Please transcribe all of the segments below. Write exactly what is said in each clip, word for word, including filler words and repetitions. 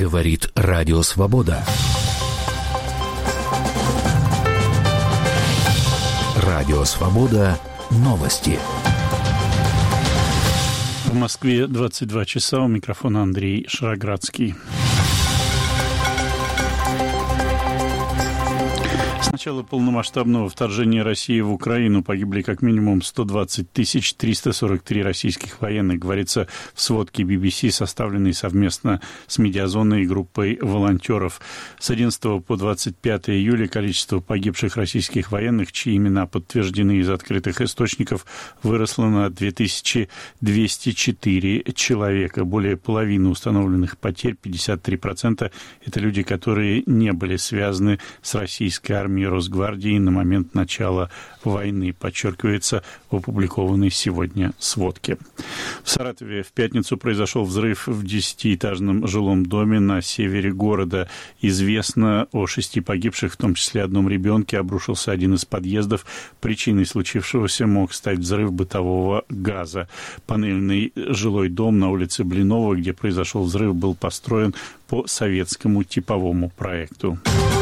Говорит Радио Свобода. Радио Свобода. Новости. В Москве двадцать два часа. У микрофона Андрей Шароградский. С начала полномасштабного вторжения России в Украину погибли как минимум сто двадцать тысяч триста сорок три российских военных, говорится в сводке би би си, составленной совместно с медиазоной и группой волонтеров. С одиннадцатого по двадцать пятое июля количество погибших российских военных, чьи имена подтверждены из открытых источников, выросло на две тысячи двести четыре человека. Более половины установленных потерь, пятьдесят три процента, это люди, которые не были связаны с российской армией, Росгвардии на момент начала войны, подчеркивается в опубликованной сегодня сводке. В Саратове в пятницу произошел взрыв в десятиэтажном жилом доме на севере города. Известно о шести погибших, в том числе одном ребенке. Обрушился один из подъездов. Причиной случившегося мог стать взрыв бытового газа. Панельный жилой дом на улице Блинова, где произошел взрыв, был построен по советскому типовому проекту.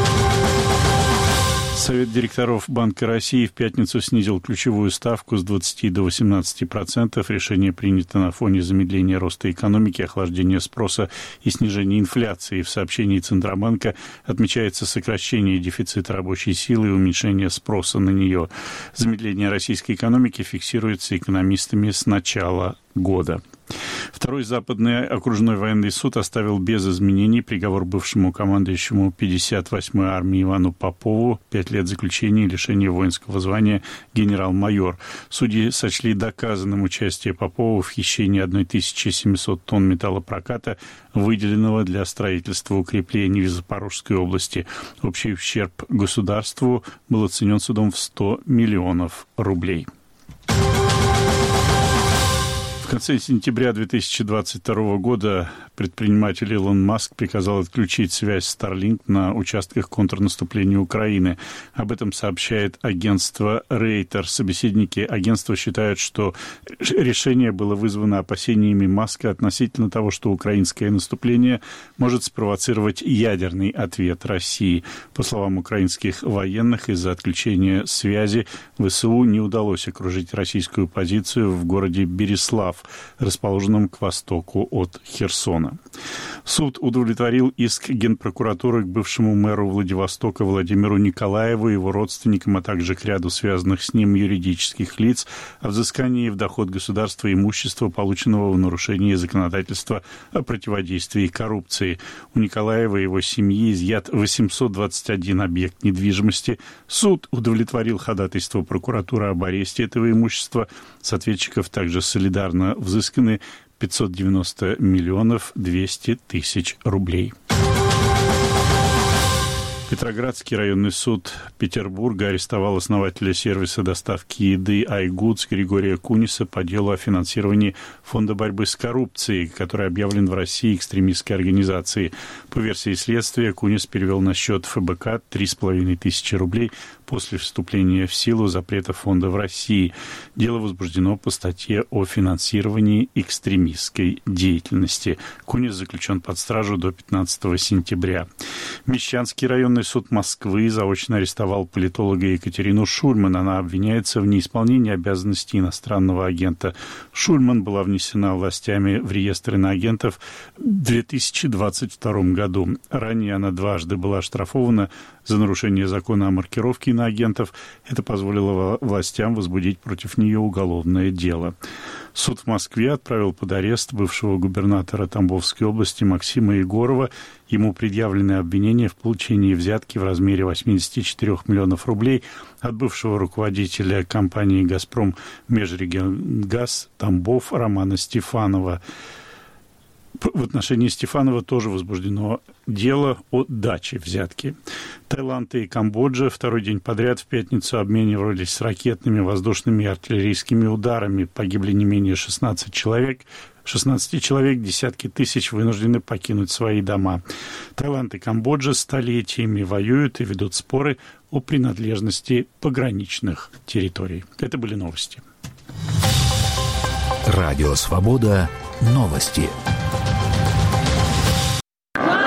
Совет директоров Банка России в пятницу снизил ключевую ставку с двадцати до восемнадцати процентов. Решение принято на фоне замедления роста экономики, охлаждения спроса и снижения инфляции. В сообщении Центробанка отмечается сокращение дефицита рабочей силы и уменьшение спроса на нее. Замедление российской экономики фиксируется экономистами с начала года. Второй западный окружной военный суд оставил без изменений приговор бывшему командующему пятьдесят восьмой армии Ивану Попову, пять лет заключения и лишения воинского звания генерал-майор. Судьи сочли доказанным участие Попова в хищении тысячи семисот тонн металлопроката, выделенного для строительства укреплений в Запорожской области. Общий ущерб государству был оценен судом в сто миллионов рублей. В конце сентября две тысячи двадцать второго года предприниматель Илон Маск приказал отключить связь Starlink на участках контрнаступления Украины. Об этом сообщает агентство Reuters. Собеседники агентства считают, что решение было вызвано опасениями Маска относительно того, что украинское наступление может спровоцировать ядерный ответ России. По словам украинских военных, из-за отключения связи ВСУ не удалось окружить российскую позицию в городе Берислав, расположенном к востоку от Херсона. Суд удовлетворил иск Генпрокуратуры к бывшему мэру Владивостока Владимиру Николаеву и его родственникам, а также к ряду связанных с ним юридических лиц о взыскании в доход государства имущества, полученного в нарушении законодательства о противодействии коррупции. У Николаева и его семьи изъят восемьсот двадцать один объект недвижимости. Суд удовлетворил ходатайство прокуратуры об аресте этого имущества. С ответчиков также солидарно взысканы пятьсот девяносто миллионов двести тысяч рублей. Петроградский районный суд Петербурга арестовал основателя сервиса доставки еды iGoods Григория Куниса по делу о финансировании Фонда борьбы с коррупцией, который объявлен в России экстремистской организацией. По версии следствия, Кунис перевел на счет эф бэ ка три с половиной тысячи рублей после вступления в силу запрета фонда в России. Дело возбуждено по статье о финансировании экстремистской деятельности. Кунис заключен под стражу до пятнадцатого сентября. Мещанский районный суд Москвы заочно арестовал политолога Екатерину Шульман. Она обвиняется в неисполнении обязанностей иностранного агента. Шульман была внесена властями в реестр иноагентов в две тысячи двадцать втором году. Ранее она дважды была оштрафована за нарушение закона о маркировке иноагентов. Это позволило властям возбудить против нее уголовное дело. Суд в Москве отправил под арест бывшего губернатора Тамбовской области Максима Егорова. Ему предъявлены обвинения в получении взятки в размере восемьдесят четыре миллионов рублей от бывшего руководителя компании «Газпром Межрегионгаз» Тамбов Романа Стефанова. В отношении Стефанова тоже возбуждено дело о даче взятки. Таиланд и Камбоджа второй день подряд в пятницу обменивались ракетными, воздушными и артиллерийскими ударами. Погибли не менее шестнадцать человек. шестнадцать человек, десятки тысяч вынуждены покинуть свои дома. Таиланд и Камбоджа столетиями воюют и ведут споры о принадлежности пограничных территорий. Это были новости. Радио «Свобода». Новости.